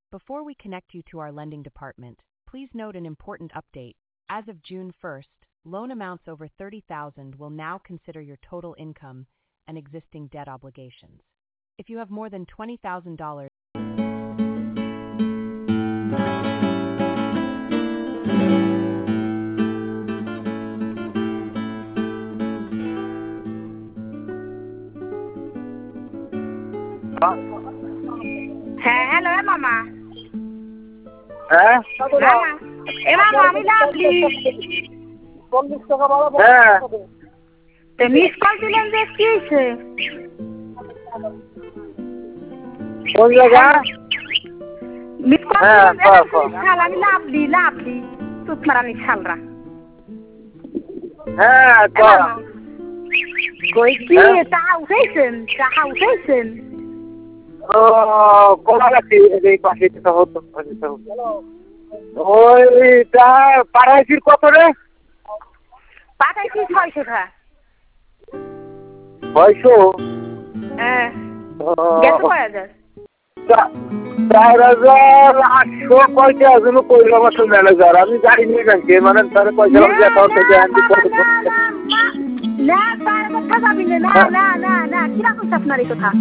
Before we connect you to our lending department, please note an important update. As of June 1st, loan amounts over $30,000 will now consider your total income and existing debt obligations. If you have more than $20,000, হ্যাঁ hello মামা হ্যাঁ মামা এ মামা আমি lovely 40 টাকা বাড়াবো। হ্যাঁ তো মিস কল দিলেন যে কি হয়েছে কোন জায়গা? মিস কল হ্যাঁ, দিলেন কও। শাল আমি লাভলি তুত মারানি শালরা হ্যাঁ এ মামা কই কি টাকা উঠাইছেন ও কোলা রাখি এই পাশে তো হতো ওইটা পাড়াইছির কত রে? পাঠাইছি 600 টাকা 600? হ্যাঁ গেছে কয় হাজার 4,800 পয়সা এখনো কইলাম আসল ম্যানেজার আমি গাড়ি নিয়ে যাচ্ছি মানে তার পয়সা থেকে না তার কথা যাবি না কিরা কইছ আপনার এই কথা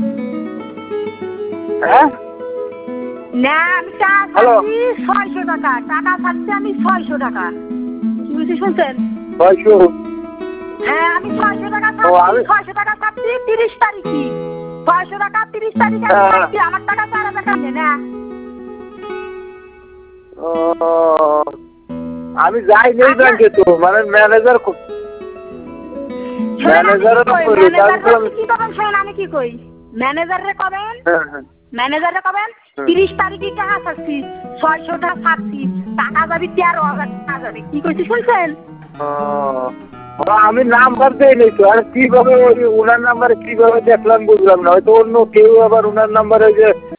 হ্যাঁ না আমি টাকা 600 টাকা ছাড়ছি আমি 600 টাকা কি বুঝি শুনছেন 600? হ্যাঁ আমি 600 টাকা ছাড়ছি 600 টাকা ছাড়ছি 30 তারিখে 600 টাকা 30 তারিখে ছাড়ছি আমার টাকা 4,000 টাকা না ও আমি যাই নেই ব্যাংকে তো মানে ম্যানেজার কি করবেন শোন আমি কি কই ম্যানেজারে কবেন হ্যাঁ 30 তারিখে টাকা ছাড়ছি 600 টাকা ছাড়ছি টাকা যাবি 13,000 টাকা যাবে কি কইছি শুনছেন আমি নাম্বার দেই নাই তো আর কিভাবে ওই ওনার নাম্বারে কিভাবে দেখলাম বুঝলাম না হয়তো অন্য কেউ আবার ওনার নাম্বারে যে